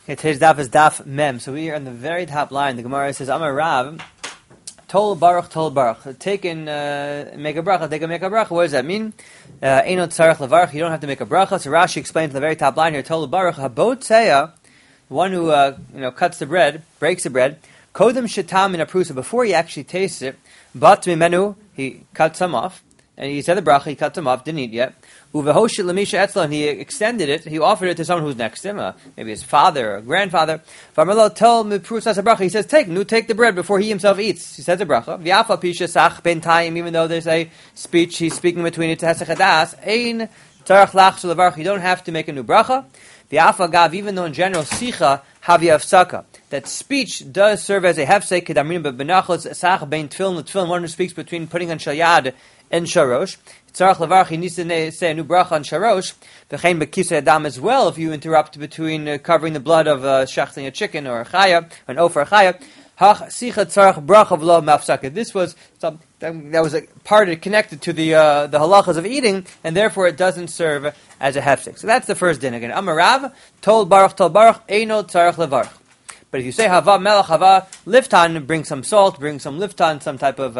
Okay, today's daf is daf mem. So we are on the very top line. The Gemara says, Amar Rav, Tol Baruch, take and make a bracha, take a bracha. What does that mean? Eino tzarech levarach, you don't have to make a bracha. So Rashi explains in the very top line here, Tol Baruch, habot tzeya, the one who cuts the bread, breaks the bread, kodem shetam in a prusa, before he actually tastes it, bat mimenu, he cuts some off, and he said the bracha, he cut them off, didn't eat yet. Uvehoshit lemisha etzla, and he extended it, he offered it to someone who's next to him, maybe his father or grandfather. V'amarlo tell miprusas a bracha, he says, take the bread before he himself eats. He says a bracha. V'afa pisha sach ben taim, even though there's a speech, he's speaking between it to hesechadas, ein tzarach lach shel, you don't have to make a new bracha. V'afa gav, even though in general sicha havi afsaka, that speech does serve as a hefsek kedamrin bebenachos sach ben tefillin, one who speaks between putting on shalyad and sharosh. Tzarach levarach, he needs to say a new bracha on sharosh. V'chein bekisei adam as well, if you interrupt between covering the blood of shachting a chicken or a chaya, an ofer a chaya. Hach sicha tzarach bracha v'lo mafsaka. This was that was a part connected to the halachas of eating, and therefore it doesn't serve as a hefsek. So that's the first din again. Amar Rav, tol baruch, eino tzarach levarach. But if you say hava melech, hava liftan, bring some salt, bring some liftan, some type of,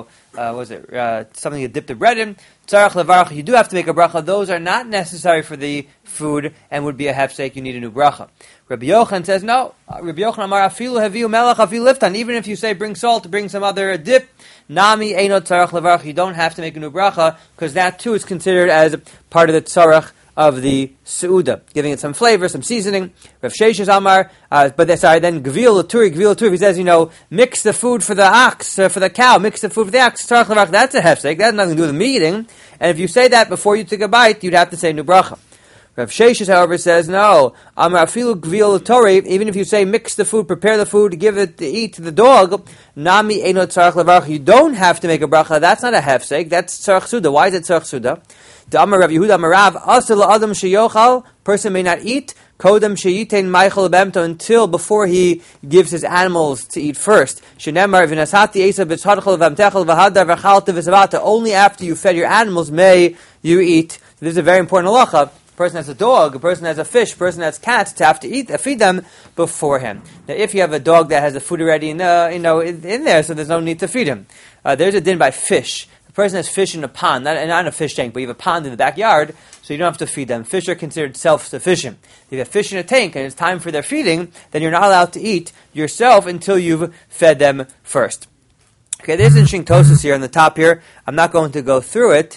something to dip the bread in. Tzarach levarach, you do have to make a bracha. Those are not necessary for the food and would be a hefsek. You need a new bracha. Rabbi Yochanan says no. Rabbi Yochanan amar afilu haviu melech afilu liftan. Even if you say bring salt, bring some other dip, nami eino tzarach levarach. You don't have to make a new bracha because that too is considered as part of the tzarach of the seuda, giving it some flavor, some seasoning. Rav Sheshes Amar, then gvil laturi, he says, mix the food for the ox, for the cow, mix the food for the ox, that's a hefsek, that has nothing to do with the meeting, and if you say that before you take a bite, you'd have to say new bracha. Rav Sheshes, however, says, no, Amar afilu gvil laturi, even if you say mix the food, prepare the food, give it to eat to the dog, nami eino tzarach levarach, you don't have to make a bracha, that's not a hefsek, that's tzarach suda. Why is it tzarach suda? The Amar Rav Yehuda Amar Rav, asel adam sheyochal, person may not eat, kodem sheyitein meichel bemto, until before he gives his animals to eat first. Shenemar v'nasati esa b'tzadchol v'amtechel v'hadar v'chalta v'savata, only after you fed your animals may you eat. This is a very important halacha. A person has a dog, a person has a fish, a person has cats, to have to feed them beforehand. Now, if you have a dog that has the food already in there, so there's no need to feed him. There's a din by fish. A person has fish in a pond, not in a fish tank, but you have a pond in the backyard, so you don't have to feed them. Fish are considered self-sufficient. If you have fish in a tank and it's time for their feeding, then you're not allowed to eat yourself until you've fed them first. Okay, there's interesting tosis here on the top here. I'm not going to go through it.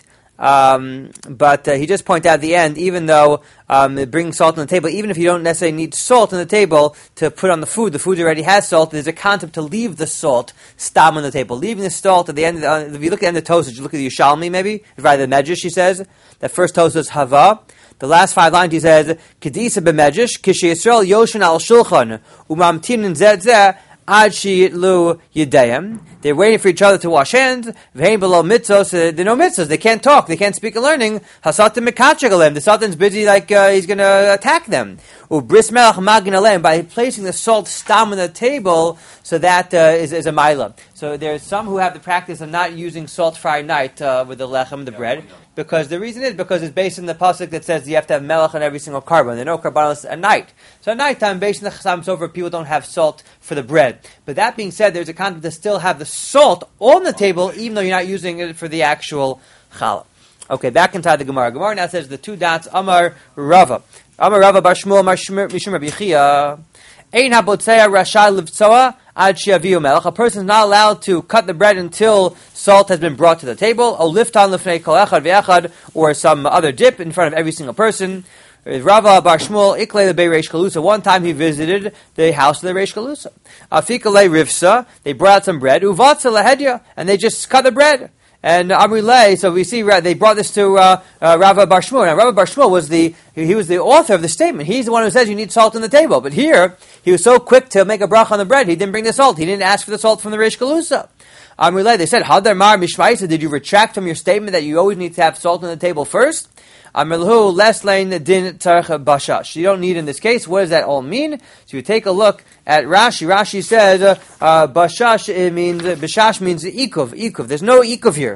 But he just pointed out at the end, even though bringing salt on the table, even if you don't necessarily need salt on the table to put on the food already has salt, there's a concept to leave the salt stam on the table. Leaving the salt at the end, if you look at the end of the Tosafos, you look at the Yushalmi maybe, rather the Medrash, he says, that first Tosafos is Hava. The last 5 lines he says, Kedisa b'Medrash, Kishi Yisrael Yoshin al Shulchan, Umamtinin zeh zeh, Ad sheyitlu yedayim. They're waiting for each other to wash hands. V'hein below mitzvos. There are no mitzvos. They can't talk. They can't speak and learning. Hasatim mekatchek alem. The sultan's busy like he's going to attack them. Ubris melach magin alem. By placing the salt stam on the table, so that is a mila. So there's some who have the practice of not using salt Friday night with the lechem, the bread. Because the reason is because it's based on the pasuk that says you have to have melech on every single carbon. There are no carbonos at night. So at nighttime, based on the Chasam Sofer, people don't have salt for the bread. But that being said, there's a concept to still have the salt on the table, even though you're not using it for the actual challah. Okay, back inside the Gemara. Gemara now says the 2 dots, Amar Rava. Amar Rava bar Shmuel Mishum Rabbi Chia. Ein habotzea rasha livtzoa ad sheyaviu melech. A person is not allowed to cut the bread until salt has been brought to the table. O liftan lifnei kol echad ve'echad, or some other dip in front of every single person. Rava bar Shmuel iklei lebei Reish Galusa. One time he visited the house of the Reish Galusa. Afikalei rivsa. They brought out some bread. Uvatza lahedya, and they just cut the bread. And Amrilei, so we see they brought this to Rava bar Shmuel. Now Rava bar Shmuel was the author of the statement. He's the one who says you need salt on the table. But here, he was so quick to make a bracha on the bread, he didn't bring the salt. He didn't ask for the salt from the Reish Galusa. Amrilei, they said, Hadar mar mishmaisa, did you retract from your statement that you always need to have salt on the table first? Amrilhu les lein din tzarech bashash. You don't need in this case. What does that all mean? So you take a look at Rashi. Rashi says bashash, it means bashash means ikuv. There's no ikuv here.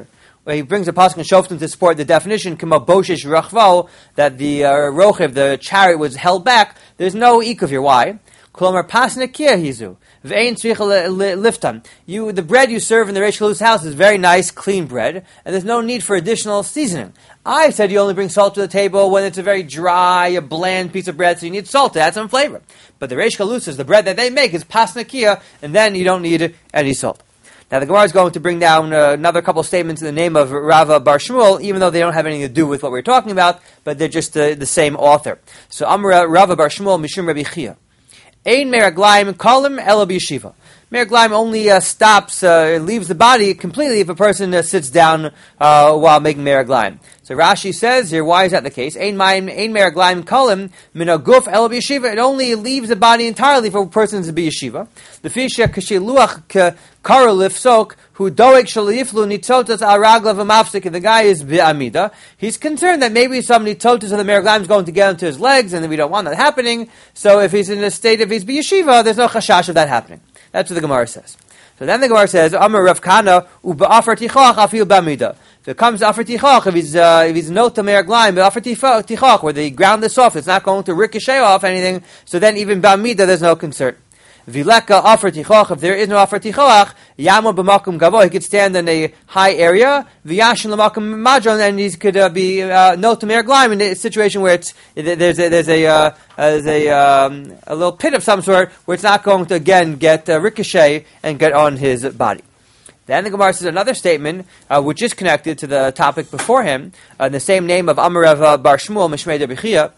he brings a pasuk in Shoftim to support the definition, kama boshesh rachvo, that the rochev, the chariot, was held back. There's no ikuv here. Why? Kolomar pasna kia hizu. V'ein tzricha liftan. The bread you serve in the Reish Galu's house is very nice, clean bread, and there's no need for additional seasoning. I said you only bring salt to the table when it's a very dry, a bland piece of bread, so you need salt to add some flavor. But the Reish Galu says the bread that they make is pasna kia, and then you don't need any salt. Now the Gemara is going to bring down another couple of statements in the name of Rava Bar Shmuel, even though they don't have anything to do with what we're talking about, but they're just the same author. So Amra Rava Bar Shmuel Mishum Rabbi Chia. Ein meraglaim kalim elo b'yeshiva. Meraglaim only stops, leaves the body completely if a person sits down while making meraglaim. So Rashi says here, why is that the case? Ein meraglaim kalim min aguf elo b'yeshiva. It only leaves the body entirely for a person to be yeshiva. The fisha kashiluach karu lifsok who doeg shaliflu nitzotas al raglav amafsik. The guy is bi'amida. He's concerned that maybe some nitzotas of the meraglaim is going to get into his legs, and we don't want that happening. So if he's in a state of his b'yeshiva, there's no chashash of that happening. That's what the Gemara says. So then the Gemara says, Amar Rav Kana u'ba'afar tichach afil b'amida. If it comes to afar tichach, if he's no to meraglaim, but afar tichach, where the ground is soft, it's not going to ricochet off anything. So then even b'amida, there's no concern. Vileka afar tichach. If there is no afar tichach, yamon b'makum gavo. He could stand in a high area. V'yashin l'makum madron, and he could be no to meraglaim in a situation where there's a little pit of some sort where it's not going to again get ricochet and get on his body. Then the Gemara says another statement which is connected to the topic before him, in the same name of Amarav Bar Shmuel Mishmei Rabbi Chia.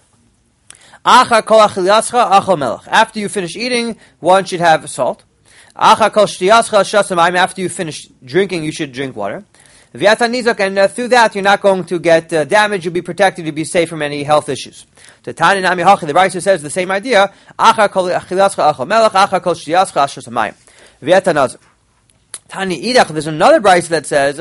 After you finish eating, one should have salt. After you finish drinking, you should drink water. And through that, you're not going to get damage. You'll be protected. You'll be safe from any health issues. The Brisa says the same idea. Tani idach. There's another Brisa that says,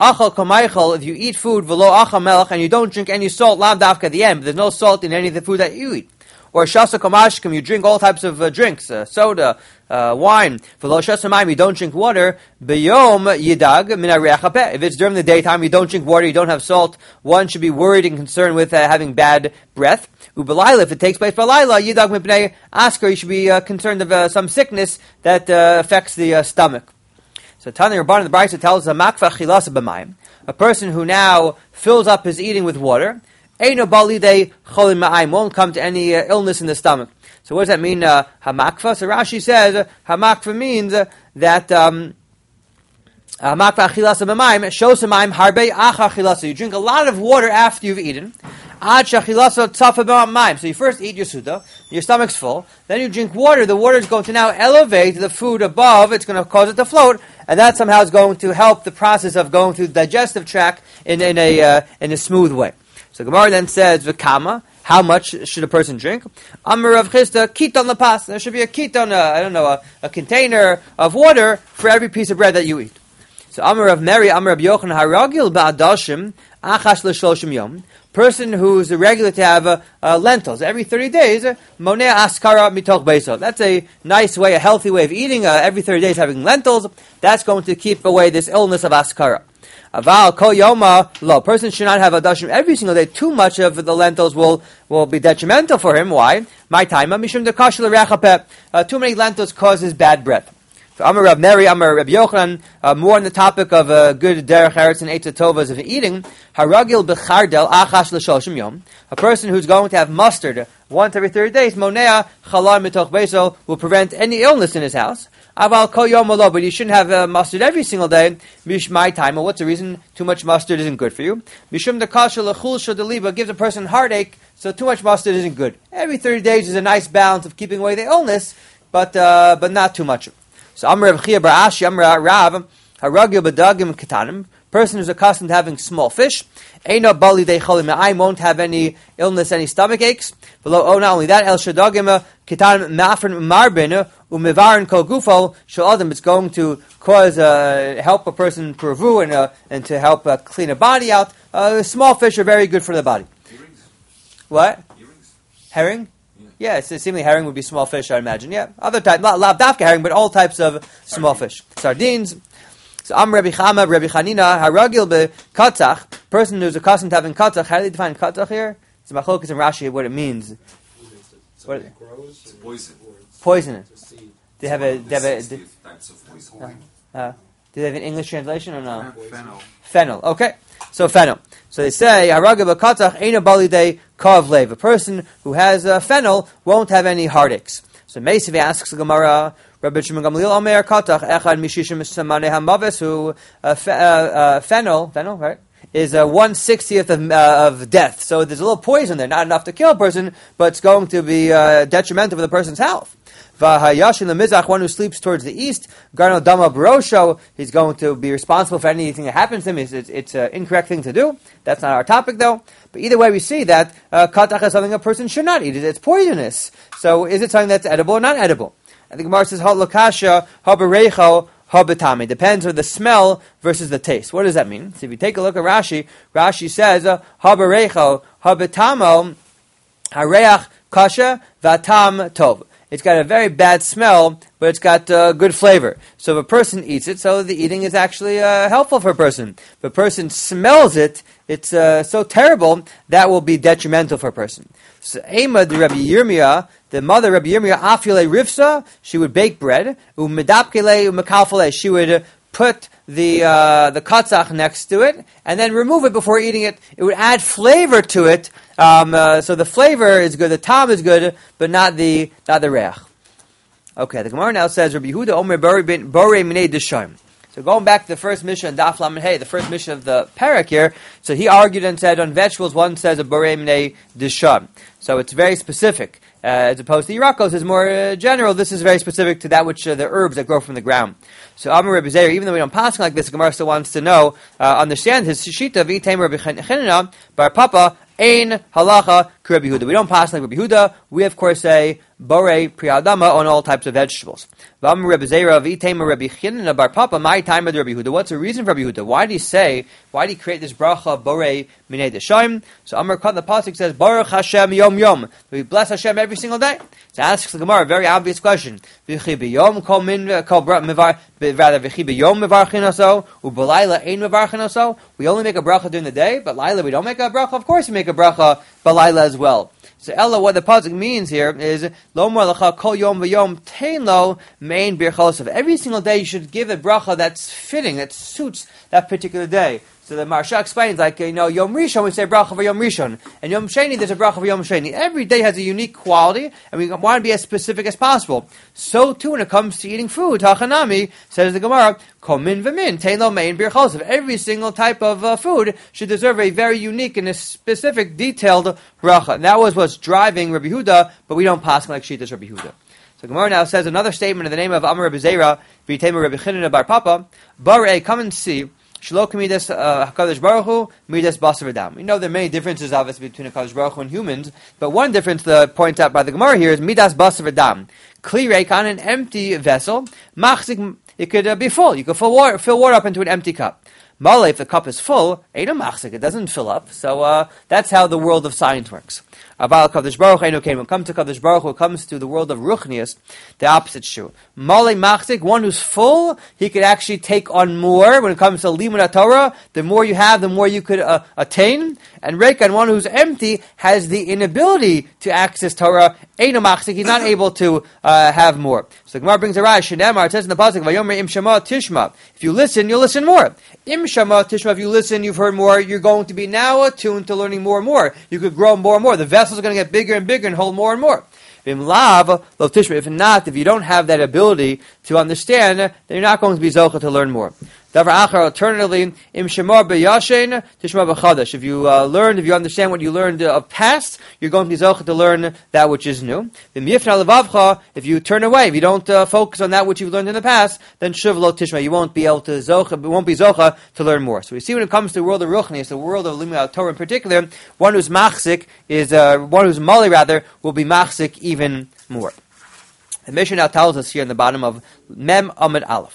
if you eat food and you don't drink any salt, lam dafka at the end, but there's no salt in any of the food that you eat. Or shasa kamashkim, you drink all types of drinks, soda, wine. V'lo shasa mayim, you don't drink water. B'yom yidag min hareach hapeh. If it's during the daytime, you don't drink water, you don't have salt, one should be worried and concerned with having bad breath. U'belayla, if it takes place by layla, yidag mipnei asker, you should be concerned of some sickness that affects the stomach. So Tani Rabban in the Brisa tells us, makfa chilasa b'mayim, a person who now fills up his eating with water, Eino balidei cholim ma'ayim, won't come to any illness in the stomach. So what does that mean, hamakfa? So Rashi says, hamakfa means that hamakfa achilasa b'mayim, shosamayim harbe acha achilasa. You drink a lot of water after you've eaten. Ad shachilasa tzafa b'mayim. So you first eat your suda, your stomach's full, then you drink water. The water is going to now elevate the food above, it's going to cause it to float, and that somehow is going to help the process of going through the digestive tract in a smooth way. So Gemara then says, "V'kama, how much should a person drink?" Amar Rav Chisda, kiton lapas. There should be a kiton, a container of water for every piece of bread that you eat. So Amar Rav Meri, Amar Rav Yochanan, haragil ba'adashim achash l'shloshim yom. Person who's regular to have lentils every 30 days, moneh askara mitoch beiso. That's a nice way, a healthy way of eating. Every 30 days having lentils, that's going to keep away this illness of askara. Aval kol yoma lo. Person should not have adashim every single day. Too much of the lentils will be detrimental for him. Why? My time. Mishum dekashel reachapeh. Too many lentils causes bad breath. So Amar Rav Meri, Amar Rav Yochanan, more on the topic of good derech eretz and eitzah tovas of eating. Haragil bechardel achash l'shoshim yom. A person who's going to have mustard once every 30 days, monea chalal mitoch beiso, will prevent any illness in his house. Aval kol yom lo, but you shouldn't have mustard every single day. Mish my time. What's the reason? Too much mustard isn't good for you. Mishum dekashel lechul shadeliba, gives a person heartache, so too much mustard isn't good. Every 30 days is a nice balance of keeping away the illness, but not too much. So Amar Rav Chia bar Ashi, Amar Rav, haragil b'dagim ketanim, person who's accustomed to having small fish, eino bali dei cholim ma'ayim, won't have any illness, any stomach aches. Below, not only that, el shadagim ketanim ma'afren marbin u'mevarin kol gufo shal it's going to cause help a person pervu and to help clean a body out. Small fish are very good for the body. Earrings. What? Earrings. Herring? Yeah, seemingly herring would be small fish, I imagine. Yeah, other type, not dafka herring, but all types of small fish. Sardines. So Am Rabbi Chama, Rabbi Chanina, Haragil beKatzach, person who's accustomed to having Katzach. How do they define Katzach here? It's a Machlokes and Rashi what it means. What it grows? It's poison. Poison. Do they have a types of poison. do they have an English translation or no? Fennel. Fennel. Okay. So fennel. So they say Haragil beKatzach Eina Balidei Kav Lev. A person who has fennel won't have any heartaches. So Meisiv asks the Gemara, Rabbi Shimon Gamliel Omer Katach Echad Mishishim Samanei Hamaves, who fennel, right, is 1/60th of death. So there's a little poison there, not enough to kill a person, but it's going to be detrimental for the person's health. V'hayashin lemizach, one who sleeps towards the east, Garno Dama Barosho, he's going to be responsible for anything that happens to him. It's an incorrect thing to do. That's not our topic, though. But either way, we see that katach is something a person should not eat. It's poisonous. So is it something that's edible or not edible? And the Gemara says, Halakasha, Habarecho, Habitami. Depends on the smell versus the taste. What does that mean? So if you take a look at Rashi, Rashi says, Habarecho, Habitamo, Hareach, Kasha, Vatam, Tov. It's got a very bad smell, but it's got good flavor. So if a person eats it, so the eating is actually helpful for a person. If a person smells it, it's so terrible, that will be detrimental for a person. So Ema, the Rabbi Yirmiyah, the mother Rabbi Yirmiyah, Afile Rivsa, she would bake bread, Umedapkele Umekalfale, she would put the katzach next to it, and then remove it before eating it. It would add flavor to it, so the flavor is good, the tam is good, but not the reach. Okay, the Gemara now says, Rabbi Yehuda Omer Borei Minei Dishayim. So going back to the first mission of Daf Lamed Hey, the first mission of the parak here, so he argued and said on vegetables, one says a Borei Minei Dishayim. So it's very specific. As opposed to Yirakos, is more general. This is very specific to that which the herbs that grow from the ground. So Amar Rabbi Zeir, even though we don't pass like this, the Gemara still wants to know, understand his shita v'iteim Rabbi Chanina bar Papa ein halacha k'Rabbi Yehuda. We don't pass like Rabbi Yehuda. We of course say borei priadama on all types of vegetables. V'amar Rabbi Zeir v'iteim Rabbi Chanina bar Papa my time of Rabbi Yehuda. What's the reason for Rabbi Yehuda? Why did he create this bracha borei minei deshaim? So Amar Kat the pasuk says Baruch Hashem yom yom. We bless Hashem every single day. So asks the Gemara a very obvious question. V'chi b'yom kol min kol mivar rather v'chi b'yom mivarchin oso u'b'layla ein mivarchin oso. We only make a bracha during the day, but Laila we don't make a bracha. Of course we make a bracha b'layla as well. So Ella, what the pasuk means here is lo mar lecha kol yom v'yom tein lo mein birchalosav. Every single day you should give a bracha that's fitting, that suits that particular day. So the Maharsha explains, like, Yom Rishon, we say bracha for Yom Rishon. And Yom Sheni, there's a bracha for Yom Sheni. Every day has a unique quality, and we want to be as specific as possible. So, too, when it comes to eating food, Hachanami, says the Gemara, Kol min v'min, tein lo mein birchalosav. Every single type of food should deserve a very unique and a specific, detailed bracha. And that was what's driving Rabbi Yehuda, but we don't pass like Shitas Rabbi Yehuda. So Gemara now says another statement in the name of Amar Rabbi Zeira, v'iteim Rabbi Chanina bar Papa, Barei, come and see, Shlo midas Hakadosh Baruch Hu midas basar v'dam. We know there are many differences, obviously, between Hakadosh Baruch Hu and humans, but one difference pointed out by the Gemara here is midas basar v'dam. Klirek on an empty vessel, machzik, it could be full. You could fill water up into an empty cup. Mala, if the cup is full, ain't a machzik, it doesn't fill up. So that's how the world of science works. Abal Kadosh Baruch Hu came. When it comes to Kadosh Baruch Hu, it comes to the world of Ruchnius, the opposite true. Male machzik, one who's full, he could actually take on more. When it comes to Limud Torah, the more you have, the more you could attain. And Rekan, one who's empty, has the inability to access Torah. Ain't a machzik, he's not able to have more. So the Gemara brings a Rash, Shemar, it says in the pasuk, Vayomer im shama tishma. If you listen, you'll listen more. Im shama tishma, if you listen, you've heard more, you're going to be now attuned to learning more and more. You could grow more and more. The vessel's going to get bigger and bigger and hold more and more. If not, if you don't have that ability to understand, then you're not going to be zocha to learn more. Alternatively, if you understand what you learned of past, you're going to be zocha to learn that which is new. If you turn away, if you don't focus on that which you've learned in the past, then you won't be able to zocha to learn more. So we see when it comes to the world of Ruchnius, the world of Limud Torah in particular, one who's machzik is one who's mali rather will be machzik even more. The Mishnah now tells us here in the bottom of Mem Amud Aleph.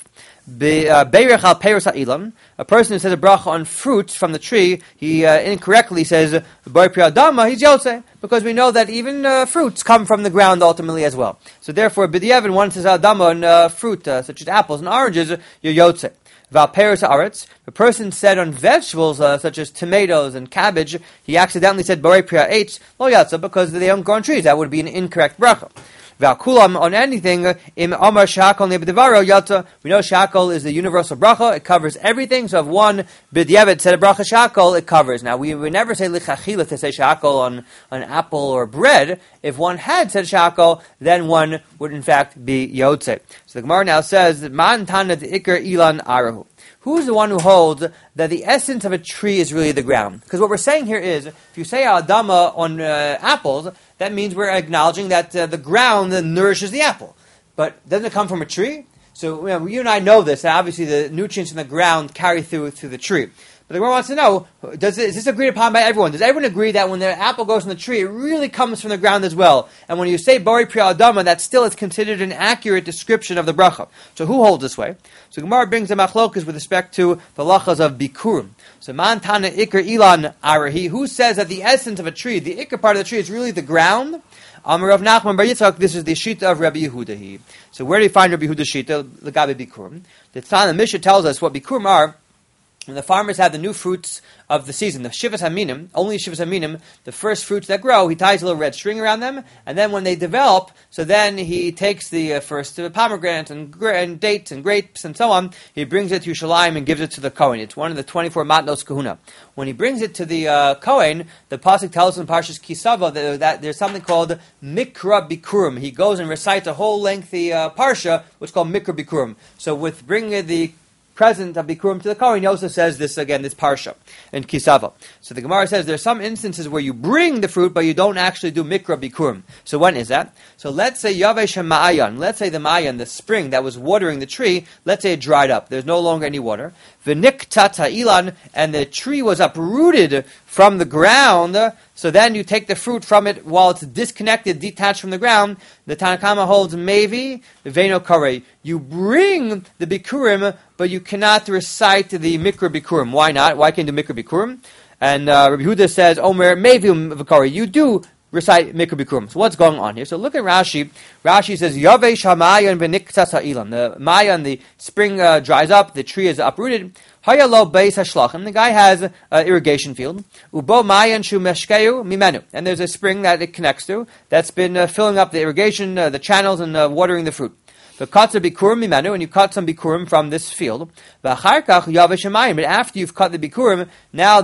Beirech al peiros ha'ilam. A person who says a bracha on fruits from the tree, he incorrectly says Borei Pri Adama, he's Yotze, because we know that even fruits come from the ground ultimately as well. So therefore, B'di'evan, one says Adama on fruit, such as apples and oranges, you're Yotze. Val peiros ha'aretz, a person said on vegetables such as tomatoes and cabbage, he accidentally said Borei Pri Ha'etz, lo Yotze, because they don't grow on trees. That would be an incorrect bracha. Kulam on anything, im Amar Shakol Nebedevaro Yata. We know Shakol is the universal bracha, it covers everything. So if one B'diavad said a bracha Shakol, it covers. Now we would never say Lichachila to say Shakol on an apple or bread. If one had said Shakol, then one would in fact be Yotze. So the Gemara now says, Man Tanat Iker Ilan Arahu. Who's the one who holds that the essence of a tree is really the ground? Because what we're saying here is, if you say Adama on apples, that means we're acknowledging that the ground nourishes the apple. But doesn't it come from a tree? So you and I know this, that obviously the nutrients in the ground carry through the tree. But the Gemara wants to know, is this agreed upon by everyone? Does everyone agree that when the apple goes in the tree, it really comes from the ground as well? And when you say Borei Pri Adama, that still is considered an accurate description of the bracha. So who holds this way? So Gemara brings the machlokas with respect to the lachas of bikurim. So Man Tana Iker Ilan Arahi, who says that the essence of a tree, the Iker part of the tree, is really the ground? Amar Rav Nachman Bar Yitzchak, this is the Shita of Rabbi Yehuda. So where do you find Rabbi Yehuda's Shita? L'gabe bikurim. The Mishnah tells us what bikurim are. When the farmers have the new fruits of the season, the Shivas Haminim, only Shivas Haminim, the first fruits that grow, he ties a little red string around them, and then when they develop, so then he takes the first pomegranate and dates and grapes and so on, he brings it to Yerushalayim and gives it to the Kohen. It's one of the 24 Matnos Kahuna. When he brings it to the Kohen, the Pasuk tells us in Parshas Kisava that there's something called Mikra Bikurim. He goes and recites a whole lengthy Parsha, which is called Mikra Bikurim. So with bringing the present of Bikurim to the Kohen, he also says this Parsha in Kisava. So the Gemara says there's some instances where you bring the fruit, but you don't actually do Mikra Bikurim. So when is that? So let's say Yavesh Ma'ayan, let's say the Ma'ayan, the spring that was watering the tree, let's say it dried up. There's no longer any water. V'niktat ha'ilan, and the tree was uprooted from the ground, so then you take the fruit from it while it's disconnected, detached from the ground. The Tanna Kama holds Mevi, Veno Kare. You bring the Bikurim, but you cannot recite the Mikra Bikurim. Why not? Why can't you do Mikra Bikurim? And Rabbi Huda says, Omer Mevi V'kare. You do recite Mikra Bikurim. So what's going on here? So look at Rashi. Rashi says, Yavesh ha'mayan v'niktas ha'ilan. The mayan, the spring dries up, the tree is uprooted. Hayalo beis hashlachim. The guy has an irrigation field. Ubo mayan shu meshkeu mimenu. And there's a spring that it connects to that's been filling up the irrigation, the channels, and watering the fruit. The katsa bikurim mimenu, and you cut some bikurim from this field. V'acharkach yavesh hamayim. But after you've cut the bikurim, now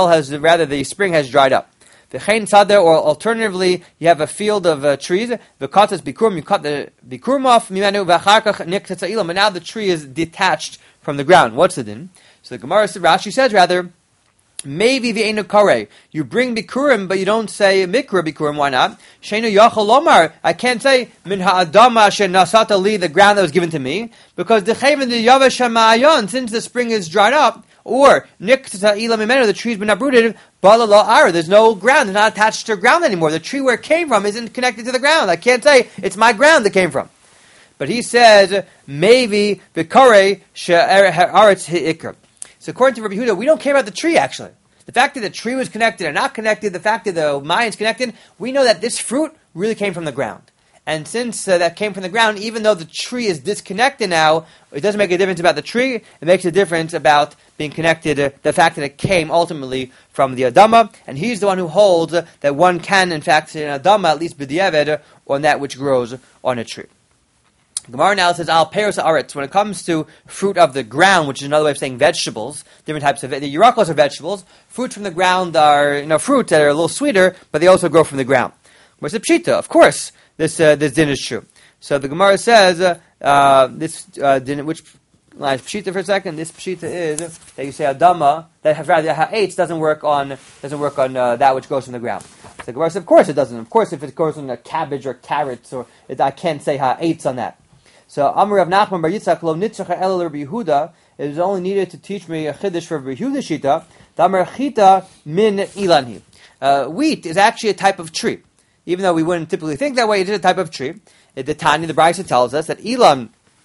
the spring has dried up. V'chein tzadeh, or alternatively, you have a field of trees. V'katzas bikurim, you cut the bikurim off. Mimenu v'acharkach niktatza ilam. And now the tree is detached from the ground. What's the din? So the Gemara, Rashi says rather, maybe the Einu Kare. You bring Bikurim, but you don't say Mikra Bikurim. Why not? Sheinu Yachal Lomar. I can't say Min Ha'adama Nasata Li, the ground that was given to me, because the Chayvin the Yavesh Ha'mayon, since the spring is dried up, or Niktata Ila Mimenu, the tree's been uprooted, Bala Lo Ara, there's no ground, it's not attached to ground anymore. The tree where it came from isn't connected to the ground. I can't say it's my ground that came from. But he says, maybe Bikare She'aretz Hi'ikr. So according to Rabbi Yehuda, we don't care about the tree actually. The fact that the tree was connected or not connected, the fact that the Mayan's connected, we know that this fruit really came from the ground. And since that came from the ground, even though the tree is disconnected now, it doesn't make a difference about the tree, it makes a difference about being connected, the fact that it came ultimately from the Adama, and he's the one who holds that one can in fact say an Adama, at least b'diavad, on that which grows on a tree. Gemara now says, Al Peros Haaretz. When it comes to fruit of the ground, which is another way of saying vegetables, different types of the Yerakos are vegetables. Fruits from the ground are fruits that are a little sweeter, but they also grow from the ground. Where's the pshita? Of course, this din is true. So the Gemara says this din, which line is pshita for a second? This pshita is that you say Adama that ha'etz doesn't work on that which grows from the ground. So the Gemara says, of course it doesn't. Of course, if it grows on a cabbage or carrots, I can't say ha'etz on that. So Amar Rav Nachman Bar Yitzchak Lo Nitzchach El Rabbi Yehuda. It is only needed to teach me a chiddush for Rabbi Yehuda Shita. Damar Chita Min Ilanhi. Wheat is actually a type of tree, even though we wouldn't typically think that way. It is a type of tree. The Tanya, the Brisa tells us that Ilan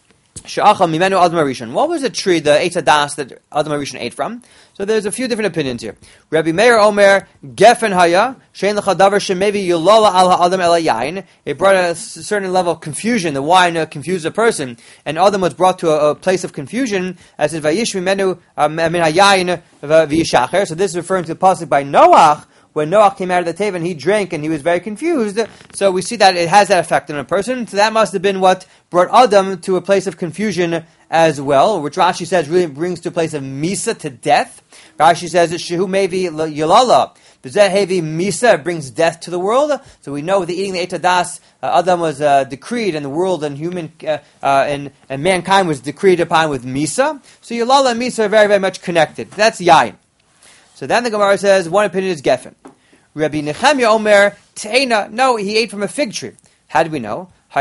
She'achal mimenu Adam HaRishon. What was the tree, the Eitz Hadas, that Adam HaRishon ate from? So there's a few different opinions here. Rabbi Meir Omer, Gefen Haya, Shein Lecha Davar Shemevi Yulala Al HaAdam El HaYayin. It brought a certain level of confusion. The wine confused a person. And Adam was brought to a place of confusion, as in Vayish mimenu Min HaYayin V'yishacher. So this is referring to the pasuk by Noach, when Noach came out of the teva and he drank and he was very confused. So we see that it has that effect on a person. So that must have been what brought Adam to a place of confusion as well, which Rashi says really brings to a place of misa, to death. Rashi says, Shehu mevi yalala. Hevi misa, brings death to the world. So we know with the eating the Eitz Hadas, Adam was decreed, and the world and human and mankind was decreed upon with misa. So yalala and misa are very, very much connected. That's yayin. So then the Gemara says, one opinion is geffen. Rabbi Nechemia Omer, Teina, no, he ate from a fig tree. How do we know? That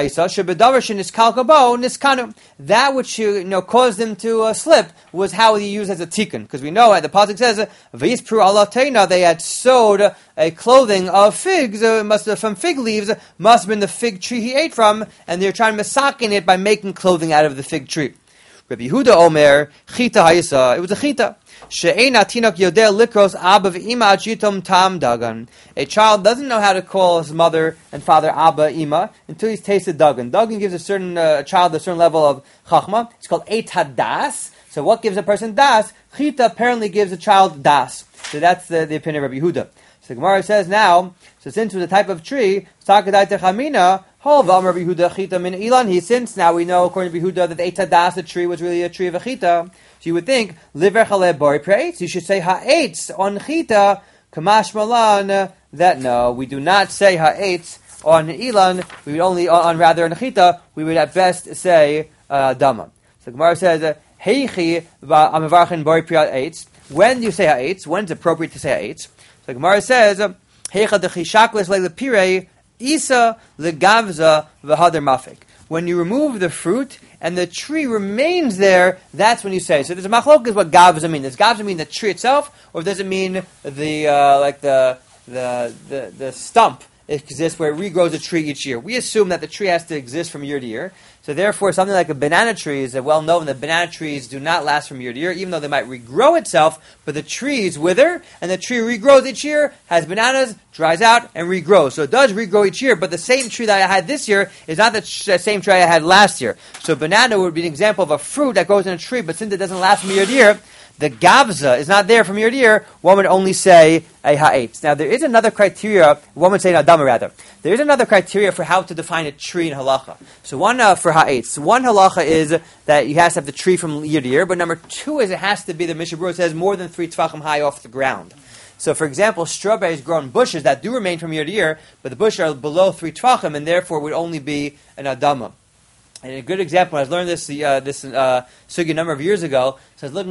which caused him to slip was how he used as a tikkun. Because we know, the pasuk says, V'yispru ala teina, they had sewed a clothing of figs, from fig leaves, must have been the fig tree he ate from, and they're trying to masakin it by making clothing out of the fig tree. Rabbi Yehuda Omer, Chita Hayisa, it was a chita. She'ena tinok yodeh likros abba v'ima achitom tam dagan. A child doesn't know how to call his mother and father abba, ima, until he's tasted dagan. Dagan gives a certain child a certain level of chachma. It's called Eitz Hadas. So what gives a person das? Chita apparently gives a child das. So that's the opinion of Rabbi Yehuda. So the Gemara says now, so since it was a type of tree, sakadai techamina, since now we know, according to Yehuda, that the Eitz Hadas, the tree, was really a tree of a chita. So you would think, liver chale bori preitz, you should say ha'etz on chita, kamash malan, that no, we do not say ha'etz on ilan, we would only, on chita, we would at best say dama. So Gemara says, heichi amavarchen bori preitz, when do you say ha'etz? When is it appropriate to say ha'etz? So Gemara says, heicha dechishakles le pirei, Isa legavza v'hader mafik. When you remove the fruit and the tree remains there, that's when you say. So there's a machlok is what gavza mean. Does gavza mean the tree itself, or does it mean the stump exists where it regrows a tree each year? We assume that the tree has to exist from year to year. So therefore, something like a banana tree is well known that banana trees do not last from year to year, even though they might regrow itself, but the trees wither, and the tree regrows each year, has bananas, dries out, and regrows. So it does regrow each year, but the same tree that I had this year is not the same tree I had last year. So banana would be an example of a fruit that grows in a tree, but since it doesn't last from year to year, the gavza is not there from year to year, one would only say a ha'etz. Now there is another criteria, one would say an adama rather. There is another criteria for how to define a tree in halacha. So one for ha'etz. One halacha is that you have to have the tree from year to year, but number two is it has to be, the Mishnah Berurah says, more than 3 tefachim high off the ground. So for example, strawberries grow in bushes that do remain from year to year, but the bushes are below 3 tefachim and therefore would only be an adama. And a good example, I learned this sugi a number of years ago. So I was looking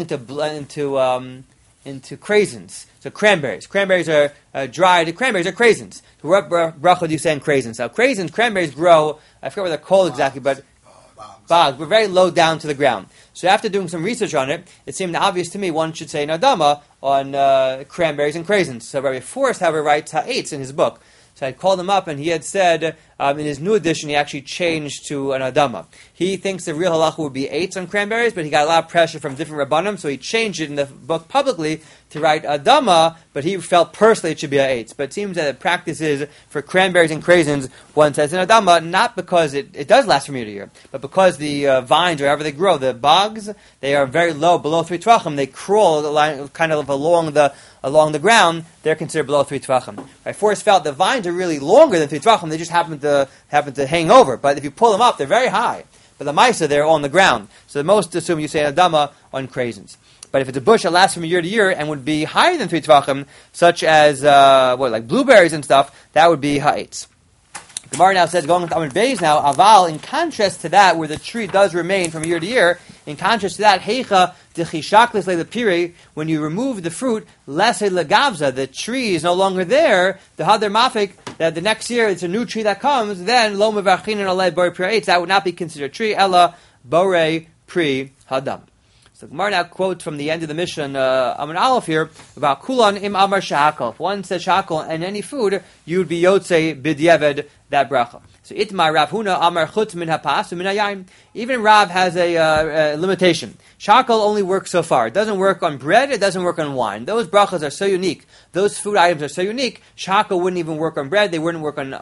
into craisins. So cranberries. Cranberries are dried. Cranberries are craisins. So what bracha do you say in craisins? Now cranberries grow, I forget what they're called exactly, but bogs. We're very low down to the ground. So after doing some research on it, it seemed obvious to me one should say an adama on cranberries and craisins. So Rabbi Forrest, however, writes ha'etz in his book. So I called him up, and he had said, in his new edition, he actually changed to an adama. He thinks the real halacha would be 8 on cranberries, but he got a lot of pressure from different rabbanim, so he changed it in the book publicly to write adama, but he felt personally it should be a 8. But it seems that the practice is, for cranberries and craisins, one says an adama, not because it does last from year to year, but because the vines, wherever they grow, the bogs, they are very low, below 3 tvachim, they crawl kind of along the ground, they're considered below 3 tvachim. Right? Forrest felt the vines are really longer than 3 tvachim, they just happen to hang over. But if you pull them up, they're very high. But the maisa, they're on the ground. So most assume you say an adama on craisins. But if it's a bush that lasts from year to year and would be higher than 3 tvachim, such as like blueberries and stuff, that would be ha'etz. Gemara now says, going with Amud Beis now, aval, in contrast to that, where the tree does remain from year to year, in contrast to that, heicha dechishaklis le'lepiri, when you remove the fruit, lesei legavza, the tree is no longer there, the hader mafik, that the next year it's a new tree that comes, then lo mevachin and alei bore pri, that would not be considered a tree, ella bore pri hadam. So Gemara now quotes from the end of the Mishnah, Amud Aleph here, about kulan im amar shahakol. If one says shahakol and any food, you would be yotzei b'diavad that bracha. So Itmar Rav Huna Amar Chutz Min HaPas Min HaYayin. Even Rav has a limitation. Shakal only works so far. It doesn't work on bread. It doesn't work on wine. Those brachas are so unique. Those food items are so unique. Shakal wouldn't even work on bread. They wouldn't work on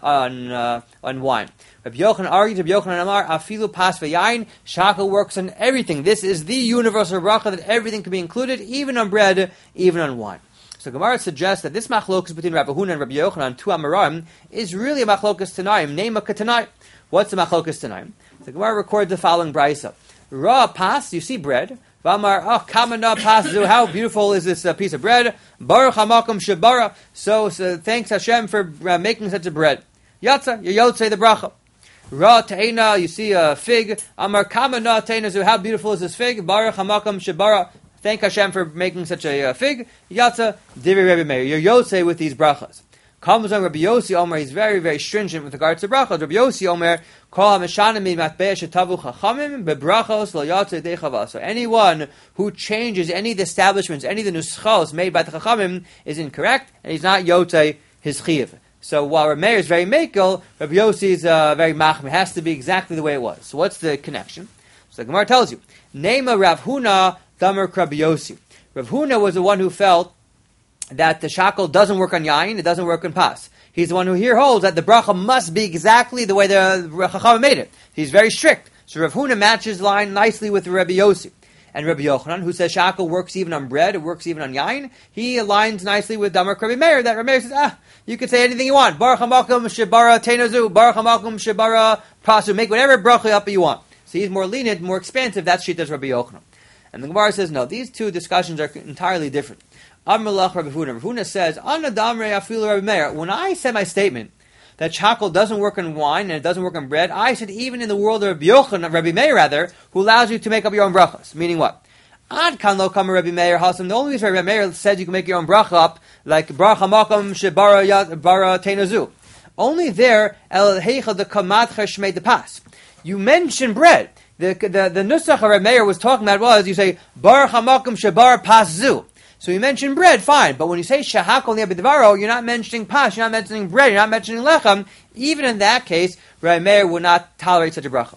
wine. Rabbi Yochanan argues. Rabbi Yochanan Amar Afilu Pas VeYayin. Shakal works on everything. This is the universal bracha that everything can be included, even on bread, even on wine. So Gemara suggests that this machlokas between Rabbi Huna and Rabbi Yochanan, two Amoraim, is really a machlokas Tanaim, Nema Katanai. What's the machlokas Tanaim? The Gemara records the following brayso. Ra pas, you see bread. V'amar, oh, kamana pas, how beautiful is this piece of bread? Baruch hamakom shebara. So thanks Hashem for making such a bread. Yatza, you yotzei the bracha. Ra teina, you see a fig. Amar kamana teina, how beautiful is this fig? Baruch hamakom shebara. Thank Hashem for making such a fig. Yatza, divrei Rabbi Meir. You're yotzei with these brachas. Comes on Rabbi Yossi Omer, he's very, very stringent with regards to brachas. Rabbi Yossi Omer, kol ha-meshanim mi-matbei shetavu chachamim bebrachos lo yatzei dei chava. So anyone who changes any of the establishments, any of the nuschos made by the chachamim is incorrect, and he's not yotzei his chiyuv. So while Rabbi Meir is very mekel, Rabbi Yossi is very machmir. It has to be exactly the way it was. So what's the connection? So the Gemara tells you, Nema Rav Huna Damer Rabbi Yossi. Rav Huna was the one who felt that the shakal doesn't work on yain, it doesn't work on pas. He's the one who here holds that the bracha must be exactly the way the Chacham made it. He's very strict. So Rav Huna matches line nicely with Rabbi Yossi. And Rabbi Yochanan, who says shakal works even on bread, it works even on yain, he aligns nicely with Damer Rabbi Meir, that Rabbi Meir says, you can say anything you want. Baruch hamakom shebara teinazu, Baruch hamakom shebara pasu, make whatever bracha up you want. So he's more lenient, more expansive, that's Shittas Rabbi Yochanan. And the Gemara says, no, these two discussions are entirely different. Amrullah Rabbi Huna. Rabbi Huna says, Anna damrei afilu Rabbi Meir. When I said my statement that shakal doesn't work on wine and it doesn't work on bread, I said even in the world of Rabbi Yochanan, Rabbi Meir rather, who allows you to make up your own brachas. Meaning what? Ad kan lo kama Rabbi Meir hasam. The only reason Rabbi Meir said you can make your own bracha up, like baruch hamakam shebara bara teinazu. Only there el heicha the kamat cheshmei the pas. You mention bread. The nusach of Rabbi Meir was talking about was you say baruch hamakam shebar paszu. So you mention bread, fine, but when you say shahakol ni'abidvaro, you're not mentioning pas, you're not mentioning bread, you're not mentioning lechem. Even in that case, Rabbi Meir would not tolerate such a bracha.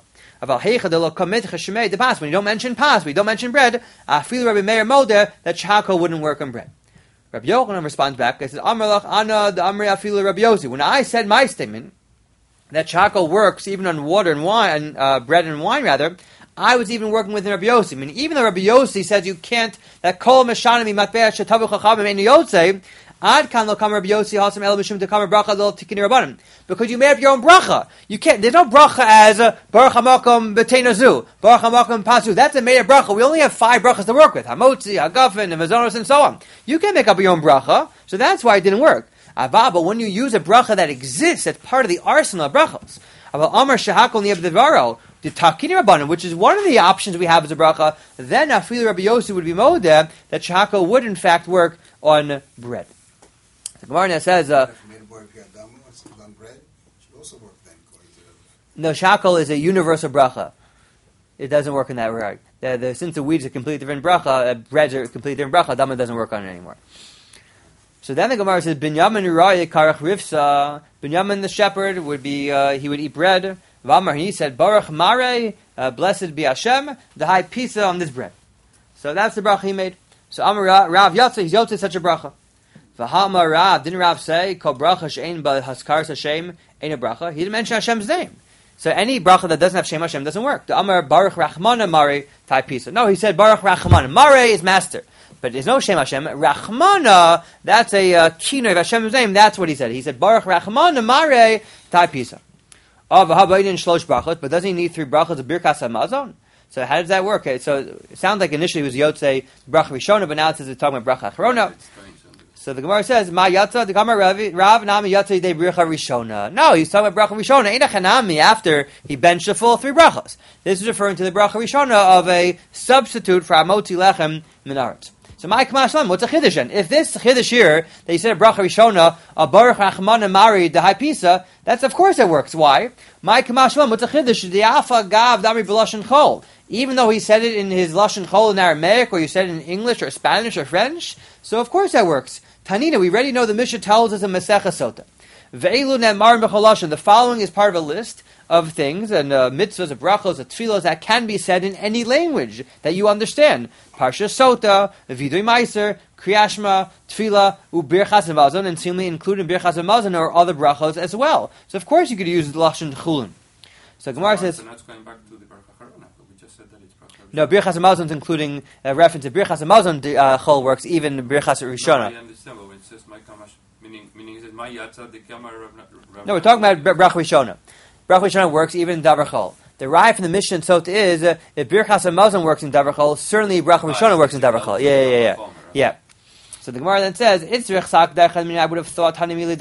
When you don't mention pas, when you don't mention bread, I feel Rabbi Meir molder that shahakol wouldn't work on bread. Rabbi Yochanan responds back, he says, Amrlach ana the amri afilu Rabbi Yossi. When I said my statement that shakal works even on water and wine, bread and wine rather, I was even working with Rabbi Yossi. I mean, even though Rabbi Yossi says you can't, that kol meshanami matbei shetavu chachamim ein yotzei, ad kan lo kam Rabbi Yossi hasam el b'shum tekam bracha lo tikini rabbanim. Because you made up your own bracha. You can't, there's no bracha as baruch hamakom b'teinazu, baruch hamakom pasu. That's a made up bracha. We only have 5 brachas to work with. Hamotzi, hagafen, and mazonos, and so on. You can't make up your own bracha, so that's why it didn't work. But when you use a bracha that exists as part of the arsenal of brachos, Amar shahakol ni'abdevaro, the takini rabbanim, which is one of the options we have as a bracha, then Afil Rabbi Yossi would be modeh that shahakol would in fact work on bread. The Gemara now says, no, shahakol is a universal bracha. It doesn't work in that regard. Since the weeds are a completely different bracha, breads are a completely different bracha, dama doesn't work on it anymore. So then the Gemara says, Binyamin Uraya Karach Rivsa. Binyamin the shepherd would be, he would eat bread. Vamar, he said, Baruch Mare, blessed be Hashem, the high pizza on this bread. So that's the bracha he made. So Amar Rav Yatsa, he's yotzei such a bracha. V'ha'amar Rav, didn't Rav say, Kol bracha she'ein ba haskaras Hashem, ain't a bracha? He didn't mention Hashem's name. So any bracha that doesn't have Shem Hashem doesn't work. The Amar Baruch Rachmana Mare, type pizza. No, he said Baruch Rachmana. Mare is master. But there's no Shem Hashem. Rachmana, that's a kino of Hashem's name. That's what he said. He said, Baruch Rachmana Mare Tai Pisa. But doesn't he need 3 brachas of Birkas HaMazon? So how does that work? Okay, so it sounds like initially it was Yotzei Bracha Rishona, but now it says it's talking about Bracha Achrona. So the Gemara says, Ma Yatza, the Gemara Rav Nami Yatzei De Bracha Rishona. No, he's talking about Bracha Rishona. Ain't a Chanami after he benched the full 3 brachas. This is referring to the Bracha Rishona of a substitute for Amotzi Lechem Minaret. So my Kamash, what's a chiddush then? If this chiddush here, that he said a bracha rishona, a baruch rachman mari the high pisa, that's of course it works. Why? My Kamash, what's a chiddush? The alpha gav dami b'lashon chol. Even though he said it in his lashon chol in Aramaic, or you said it in English or Spanish or French, so of course that works. Tanina, we already know the Mishnah tells us in Masechah Sota. Ve'elu ne'emar b'chol lashon. The following is part of a list of things and mitzvahs, brachos, tefillos that can be said in any language that you understand. Parsha Sota, Vidui Meiser, Kriyashma, Tefillah, Birchas Hamazon, and seemingly including Birchas Hamazon or other brachos as well. So of course you could use the lashon chulin. So Gemara says. So now it's going back to the Bracha Harona. We just said that it's Bracha. No, Birchas Hamazon is including reference to Birchas Hamazon chol works, even Birchas Rishona. No, I understand, but when it says my kamash, meaning it says my yatza the kamar. No, we're talking about Bracha Rishona. Bracha Rishona works even in Davar Chol. The raya from the Mishnah Sot is if Birchas Hamazon works in Davar Chol, certainly Bracha Rishona works in Davar Chol. Yeah. So the Gemara then says, I would have thought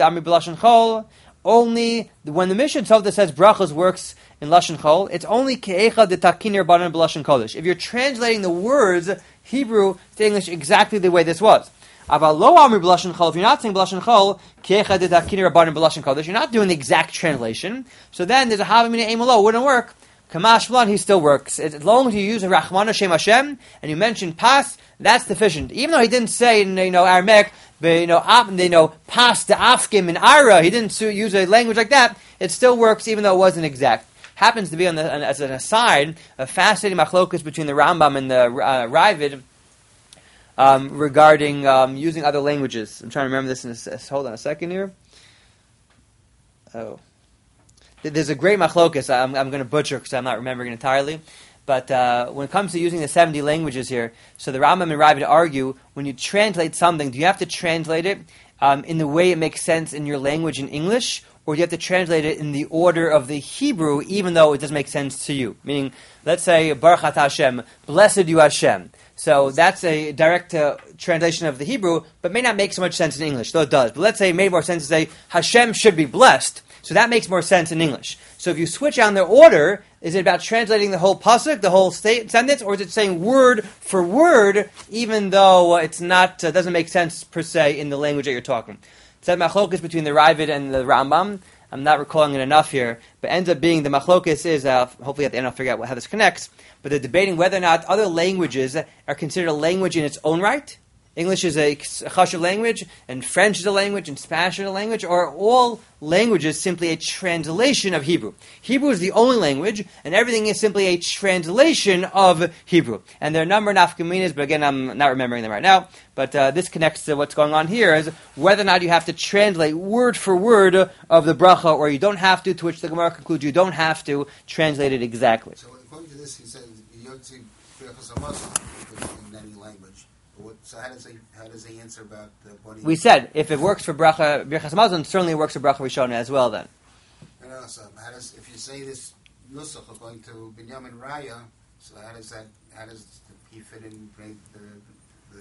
only when the Mishnah Sot says Brachos works in Lashon Chol, it's only Ke'echa de Takinir Banan B'Lashon Kodesh. If you're translating the words Hebrew to English exactly the way this was. Aval lo amri b'lashon chol. If you're not saying b'lashon chol, kiecha de takinir rabbanim b'lashon kodesh, you're not doing the exact translation. So then there's a havamina emolo. Wouldn't work. Kamash b'lan, he still works. As long as you use a Rachmana Shem Hashem and you mention pas, that's sufficient. Even though he didn't say in Aramaic, pas the afkim in Ira, he didn't use a language like that. It still works, even though it wasn't exact. Happens to be as an aside, a fascinating machlokus between the Rambam and the Ravid. Regarding using other languages. I'm trying to remember this. Hold on a second here. Oh. There's a great machlokus. I'm going to butcher because I'm not remembering it entirely. But when it comes to using the 70 languages here, so the Rambam and Ravid argue, when you translate something, do you have to translate it in the way it makes sense in your language in English, or do you have to translate it in the order of the Hebrew, even though it doesn't make sense to you? Meaning, let's say, Baruch Atah Hashem, blessed you Hashem. So that's a direct translation of the Hebrew, but may not make so much sense in English, though it does. But let's say it made more sense to say, Hashem should be blessed. So that makes more sense in English. So if you switch on the order, is it about translating the whole pasuk, the whole sentence, or is it saying word for word, even though it's not doesn't make sense per se in the language that you're talking? It's that machlokus between the Ravid and the Rambam. I'm not recalling it enough here, but ends up being the machlokus is, hopefully at the end I'll figure out how this connects, but they're debating whether or not other languages are considered a language in its own right. English is a chashuv language, and French is a language, and Spanish is a language, or are all languages simply a translation of Hebrew? Hebrew is the only language, and everything is simply a translation of Hebrew. And there are a number of nafkaminas, but again, I'm not remembering them right now. But this connects to what's going on here, is whether or not you have to translate word for word of the bracha, or you don't have to which the Gemara concludes you don't have to translate it exactly. So according to this, he says, Yotzi Birchas Hamazon in any language. So how does he answer about the body? We said, if it works for Birchas Hamazon, certainly it works for Bracha Rishona as well then. No, so if you say this nusach according to Binyamin Raya, so how does he fit in the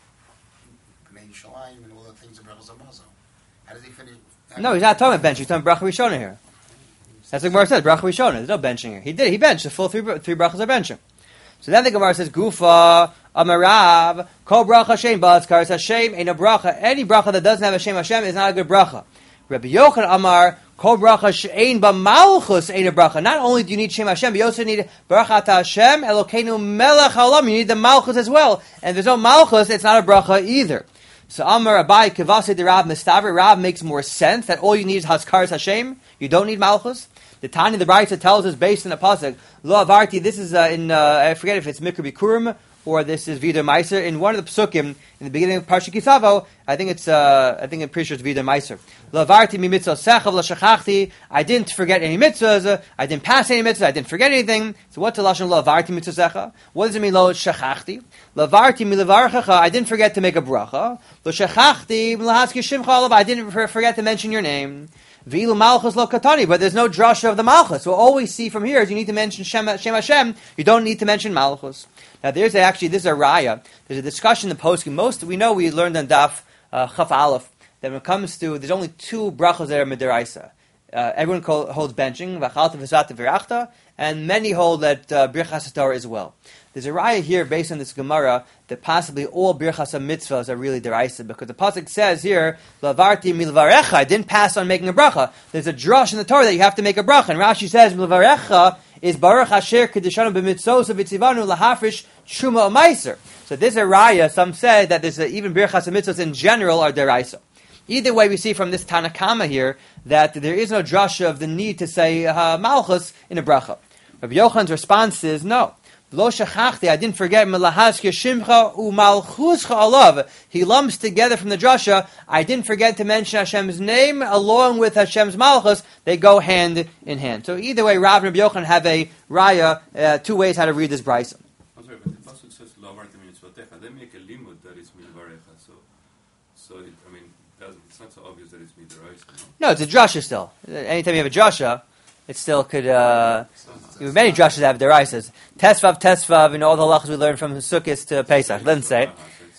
Bnei Shalayim and all the things of Birchas Hamazon? How does he fit in? No, he's not talking about bench, he's talking Bracha Rishona here. That's what Gemara says, Bracha Rishona, there's no benching here. He benched, the full three brachas are benching. So then the Gemara says, Gufa, Amarav, Kol bracha Hashem, Ba'azkaras Hashem, ain't a bracha. Any bracha that doesn't have Hashem Hashem is not a good bracha. Rabbi Yochanan Amar, Kol bracha she'ein b'malchus ain't a bracha. Not only do you need Shem Hashem, but you also need Baruch Atah Hashem, Elokeinu melech haolam. You need the malchus as well. And if there's no malchus, it's not a bracha either. So Amar Abai Kivase de Rav Mistaver. Rav makes more sense that all you need is Haskaras Hashem. You don't need malchus. The Tani, the Brayta tells us based on the pasuk, Lo Avarti. This is I forget if it's Mikra Bikurim or this is Vida Meiser. In one of the psukim in the beginning of Parsha Kisavo, I'm pretty sure it's Vida Meiser. Lo Avarti mi mitzvah sechav lo shachachti. I didn't forget any mitzvahs. I didn't pass any mitzvahs. I didn't forget anything. So what's the lashon Lo Avarti mitzvah secha? What does it mean Lo shachachti? Lo Avarti mi levarchecha. I didn't forget to make a bracha. Lo shachachti mi lahaski shimcha olav. I didn't forget to mention your name. V'ilu malchus lo katani, but there's no drasha of the malchus. So all we see from here is you need to mention Shem Hashem. You don't need to mention malchus. Now this is a raya. There's a discussion in the poskim. We learned on Daf Chaf Aleph that when it comes to, there's only two brachos that are midiraisa. Everyone holds benching, v'achalta v'zata v'rachta, and many hold that birchas Torah as well. There's a raya here based on this Gemara that possibly all birchas mitzvahs are really deraisa, because the pasuk says here, "Lavarti milvarecha." I didn't pass on making a bracha. There's a drush in the Torah that you have to make a bracha, and Rashi says milvarecha is baruch asher kedishanu b'mitzvos v'tzivanu lahafrish truma meiser. So this is a raya. Some say that there's even birchas mitzvahs in general are deraisa. Either way, we see from this Tanakama here that there is no drasha of the need to say malchus in a bracha. Rabbi Yochanan's response is no. Lo shachachti, I didn't forget melahazke shimcha umalchuscha alav. He lumps together from the drasha. I didn't forget to mention Hashem's name along with Hashem's malchus. They go hand in hand. So either way, Rav and Rabbi Yochanan have a raya, two ways how to read this brisa. I'm sorry, but the pasuk says lo amartem mitzvotecha. They make a limud that it's milvarecha. So it's not so obvious that it's midoraisa. No, it's a drasha still. Anytime you have a drasha, it still could. Many drashas have deraisas. Tesvav, and all the halachas we learned from Sukkot to Pesach. Doesn't say.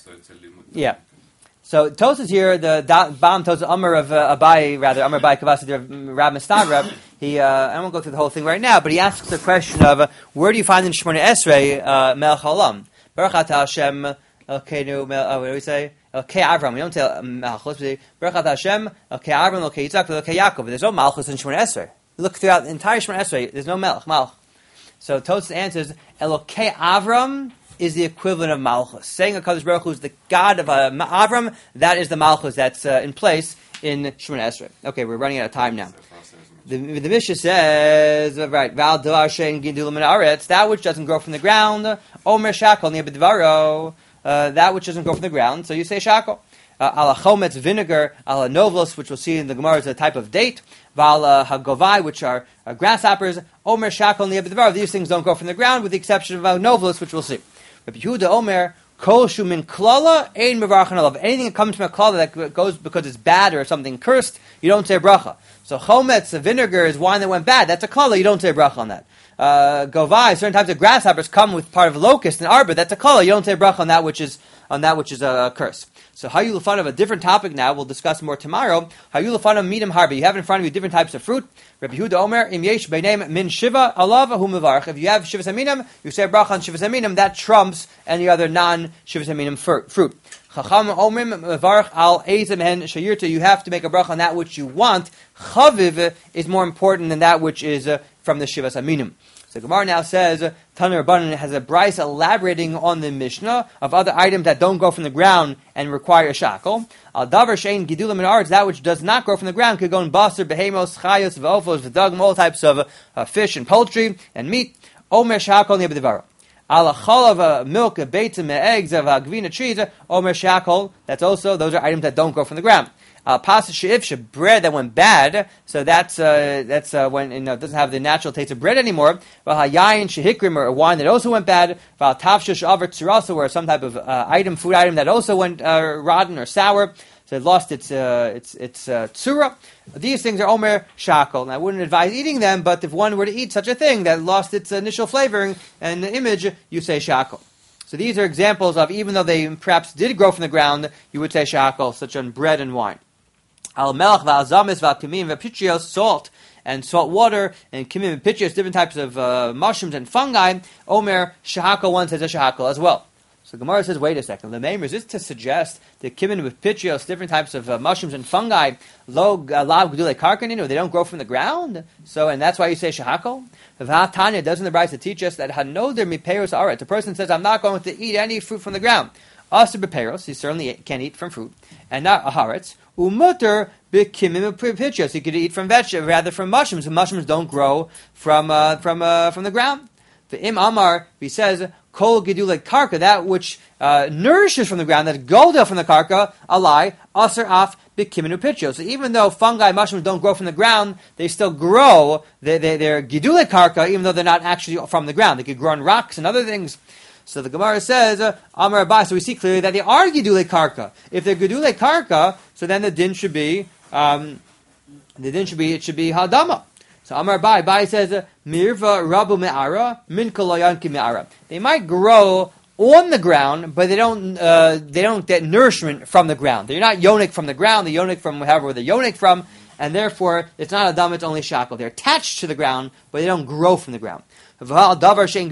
Yeah. So Tosas here, the Bam Tosas Amar of Abai, rather Amar Abai Kavasi of Rab Mistadrab. He, I won't go through the whole thing right now, but he asks the question of where do you find in Shemona Esrei Melech Haolam? Baruch Atah Hashem Elkeinu. What do we say? Elkei Avram. We don't say Malchus. We say Baruch Atah Hashem Elkei Avram, Elkei Yitzchak, Elkei Yaakov. But there's no Malchus in Shemona Esrei. Look throughout the entire Shemona Esrei, there's no Malch. So Tosfos answers, Elokei Avram is the equivalent of Malchus. Saying HaKadosh Baruch Hu is the God of Avram, that is the Malchus that's in place in Shemona Esrei. Okay, we're running out of time now. The Mishnah says, right, Val Davar Shein Gidul Min Haaretz, that which doesn't grow from the ground, Omer Shakol Nebedvaro, that which doesn't grow from the ground, so you say Shakol. Ala chometz, vinegar, ala novlos, which we'll see in the Gemara is a type of date, vala hagovai, which are grasshoppers, omer shakol niyabedvar. These things don't grow from the ground, with the exception of novlos, which we'll see. Rabbi Yehuda omer kol shumin klala ein mevarchan alav. Anything that comes from a klala that goes because it's bad or something cursed, you don't say bracha. So chometz, vinegar, is wine that went bad. That's a klala. You don't say bracha on that. Govai, certain types of grasshoppers come with part of locust and arbor. That's a klala. You don't say bracha on that which is a curse. So Hayul Lefanav, a different topic now, we'll discuss more tomorrow. Hayul Lefanav midim harbi. You have in front of you different types of fruit. Rabbi Yehuda Omer, im yesh beineim min shiva alav hu mevarach. If you have shivas aminim, you say bracha on shivas aminim, that trumps any other non-shivas aminim fruit. Chacham omrim mevarach al ezem hen shayirta. You have to make a bracha on that which you want. Chaviv is more important than that which is from the shivas aminim. So Gemara now says, Tanur Rabbanan has a brisa elaborating on the Mishnah of other items that don't grow from the ground and require a shackle. Al davar shein gidulim min haaretz, that which does not grow from the ground, could go in basar, behemos, chayos, v'ofos, v'dagim, all types of fish and poultry and meat. Omer shackle niyabedivara. Al chalav, milk, beitzim, eggs, gvina, cheese. Omer shackle. Those are items that don't grow from the ground. Pasta she'ifsha, bread that went bad, so that's when it doesn't have the natural taste of bread anymore. Yayin shehikrim, or a wine that also went bad. Tafsha she'aver tzurasa, or some type of food item that also went rotten or sour, so it lost its tzura. These things are omer shakol, and I wouldn't advise eating them, but if one were to eat such a thing that lost its initial flavoring and the image, you say shakol. So these are examples of, even though they perhaps did grow from the ground, you would say shakol, such as bread and wine. Al melach v'alzamis v'alkimim v'pitrios, salt and salt water, and kimim and pitrios, different types of mushrooms and fungi. Omer shahakol, one says a shahakol as well. So Gemara says, wait a second. The name is this to suggest that kimim with pitrios, different types of mushrooms and fungi, lo lav gedulei karkanin, or they don't grow from the ground. So, and that's why you say shahakol. V'hatanya, doesn't the Brisa teach us that hanoder miperos aretz? A person says, I'm not going to eat any fruit from the ground. Aser beperos, he certainly can't eat from fruit, and not aharetz. Umutter b'kimim pitrios, he could eat from vegetables, rather from mushrooms. And mushrooms don't grow from the ground. The Im Amar, he says, kol gedulei karka, that which nourishes from the ground, that goldel from the karka, alai aser af b'kimim pitrios. So even though fungi, mushrooms don't grow from the ground, they still grow. They're gedulei karka, even though they're not actually from the ground. They could grow on rocks and other things. So the Gemara says, Amar Abai, so we see clearly that they are Gedulei Karka. If they're Gedulei Karka, so then the din should be, it should be Hadama. So Amar Abai says, Mirva Rabu Me'ara, Min Koloyanki Me'ara. They might grow on the ground, but they don't get nourishment from the ground. They're not yonik from the ground, they're yonik from wherever they're yonik from, and therefore it's not Hadama, it's only shackle. They're attached to the ground, but they don't grow from the ground. But doesn't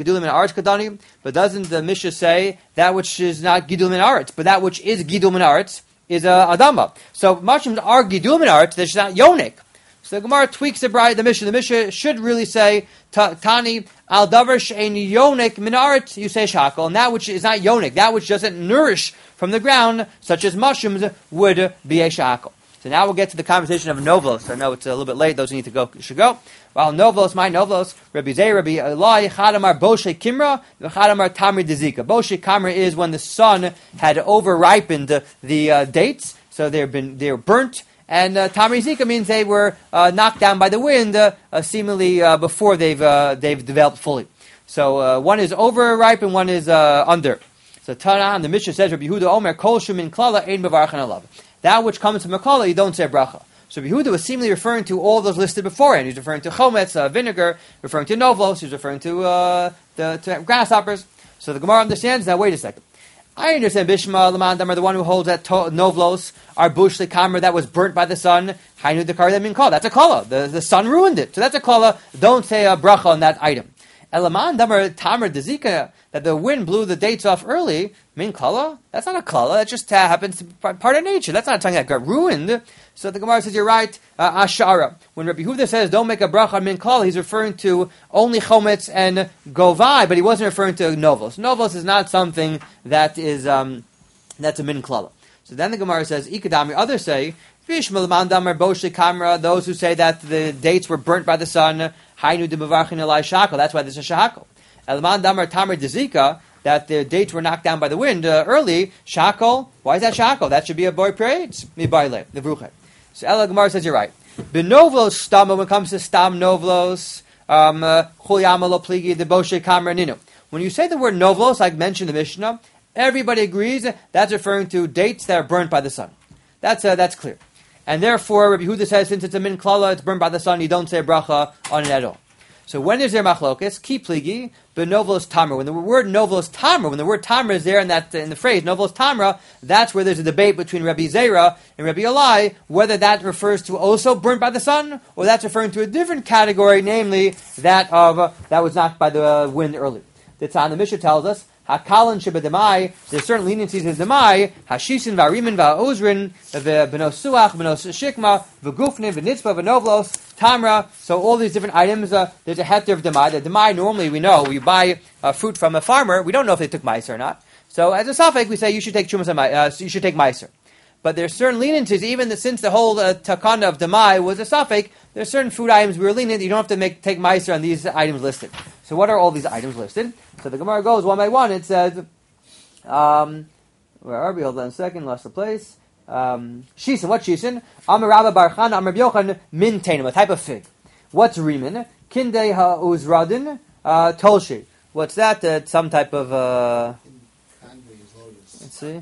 the Mishnah say that which is not Gidul Min Haaretz, but that which is Gidul Min Haaretz is Adama? So mushrooms are Gidul Min Haaretz, they're just not Yonik. So the Gemara tweaks the Mishnah. The Mishnah should really say, Tani, al davar she'ein yonik min haaretz, you say shackle, and that which is not yonik, that which doesn't nourish from the ground, such as mushrooms, would be a shackle. So now we'll get to the conversation of Novlos. I know it's a little bit late. Those who need to go should go. While Novlos, my Novlos, Rabbi Zeh, Rabbi Elai, Chadamar Boshe Kimra, Chadamar Tamri Dezika. Boshe Kimra is when the sun had over-ripened the dates, so they were burnt. And Tamri Zika means they were knocked down by the wind, seemingly before they've developed fully. So one is over-ripe and one is under. So Tanah, the Mishnah says, Rabbi Yehuda Omer, Kol Shumin Klala Ein Mevarchan Alav. That which comes from a Klala, you don't say bracha. So Rabbi Yehuda was seemingly referring to all those listed beforehand. He's referring to chometz, vinegar, referring to novlos, he's referring to grasshoppers. So the Gemara understands, now wait a second. I understand Bishma Laman Damar, the one who holds that novlos are bush kamer that was burnt by the sun. Hainu dekar that mean kala. That's a kala. The sun ruined it. So that's a kala. Don't say a bracha on that item. Elaman Damar Tamar Dezika, that the wind blew the dates off early. Min kala? That's not a kala. That just happens to be part of nature. That's not something that got ruined. So the Gemara says, you're right, Ashara. When Rabbi Yehuda says, don't make a bracha on min kala, he's referring to only chometz and govai, but he wasn't referring to novos. Novos is not something that is, that's a min kala. So then the Gemara says, Ikadami, others say, Vishmal mandamar boshe kamra, those who say that the dates were burnt by the sun, hainu de bevarchin elai shakal, that's why there's a shakal. Elman damar tamar dezika, that the dates were knocked down by the wind early, shakal, why is that shakal? That should be a boy parades, mibayle, the vruchet. So Ela Gemara says you're right. Benovlos stama, when it comes to stam novlos, chulyama lo pligi, the boshe kamra ninu. When you say the word novlos, like mentioned in the Mishnah, everybody agrees that's referring to dates that are burnt by the sun. That's clear. And therefore, Rabbi Yehuda says, since it's a min klala, it's burnt by the sun, you don't say bracha on it at all. So when is there machlokes? Ki pligi, benovlos tamra. When the word novlos tamra, when the word tamra is there in the phrase novlos tamra, that's where there's a debate between Rabbi Zera and Rabbi Elai, whether that refers to also burnt by the sun, or that's referring to a different category, namely that was knocked by the wind early. The Mishnah tells us, Hakalan shebedemai, there's certain leniencies in demai, hashisin v'arimin v'ozrin, v'benos suach, v'benos shikma, v'gufnin, v'nitzvah, v'novlos, tamra. So all these different items, there's a heter of demai. The demai, normally we know, we buy fruit from a farmer, we don't know if they took meiser or not. So as a suffix, we say you should take chumas, you should take meiser. But there's certain leniencies, even since the whole takana of demai was a suffix, there's certain food items we were lenient, you don't have to take meiser on these items listed. So what are all these items listed? So the Gemara goes one by one. It says, where are we? Hold on a second, lost the place. Shisin, what shisin? Amar Rabba Bar Chana, Amar Rabbi Yochanan, min teinim, a type of fig. What's rimin? Kindei ha'uzradin, tolshi. What's that? Some type of, let's see.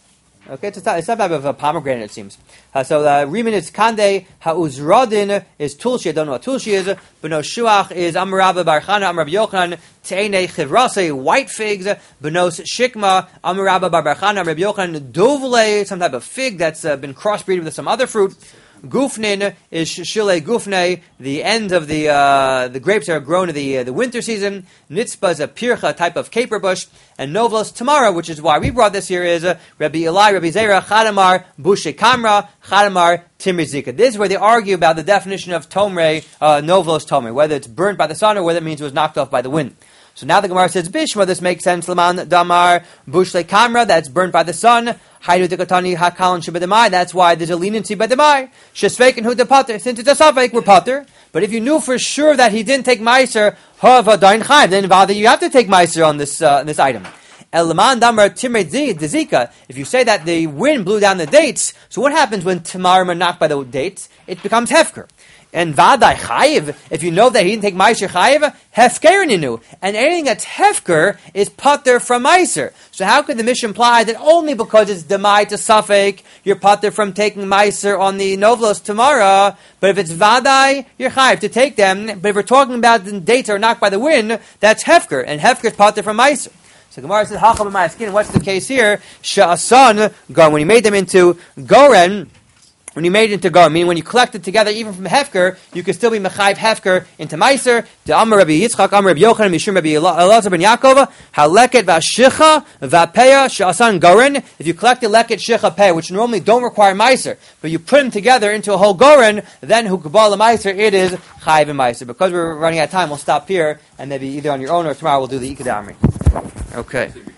Okay, it's some type of a pomegranate, it seems. So rimin is kande, ha'uzradin is tulshi. I don't know what tulshi is. Beno shuach is amarabba barchana, amrab yochanan, te'ene chivrase, white figs. Benos shikma, amarabba barchana, amrab yochanan, dovle, some type of fig that's been crossbreeded with some other fruit. Gufnin is shile gufne, the end of the grapes are grown in the winter season. Nitzpa is a pircha, type of caper bush. And novlos tamara, which is why we brought this here, is Rabbi Elai, Rabbi Zera, chadamar bushe kamra, chadamar timrizika. This is where they argue about the definition of tomre, novlos tomre, whether it's burnt by the sun or whether it means it was knocked off by the wind. So now the Gemara says, Bishma, this makes sense. Laman damar bushle kamra, that's burnt by the sun. Haidu dekatani hakalan shebedemai, that's why there's a leniency by demai. Shesveikin hu de pater, since it's a suffix, we're pater. But if you knew for sure that he didn't take meiser, ha'vadayin chayv, then Vada, you have to take meiser on this item. Elaman damar timre dezika, if you say that the wind blew down the dates, so what happens when tamar are knocked by the dates? It becomes hefker. And vadai chayiv, if you know that he didn't take meiser chayiv, hefker ninu. And anything that's hefker is pater from meiser. So how could the Mishnah imply that only because it's demai to suffix, you're pater from taking meiser on the novlos tomorrow, but if it's vadai, you're chayiv to take them. But if we're talking about the dates are knocked by the wind, that's hefker, and hefker is pater from meiser. So Gemara says, hachal b'may skin. What's the case here? Sha'asan, when he made them into goren, when you made it into gar, meaning when you collect it together, even from hefker, you could still be mechayiv hefker into meiser. The Amar Rabbi Yitzchak, Amar Rabbi Yochanan, Mishum Rabbi Elazar ben Yaakov, haleket v'ashicha v'apeya she'asan goren. If you collect the leket shicha peya, which normally don't require meiser, but you put them together into a whole goren, then hu kabal meiser, it is chayiv and meiser. Because we're running out of time, we'll stop here, and maybe either on your own or tomorrow we'll do the ikadamri. Okay.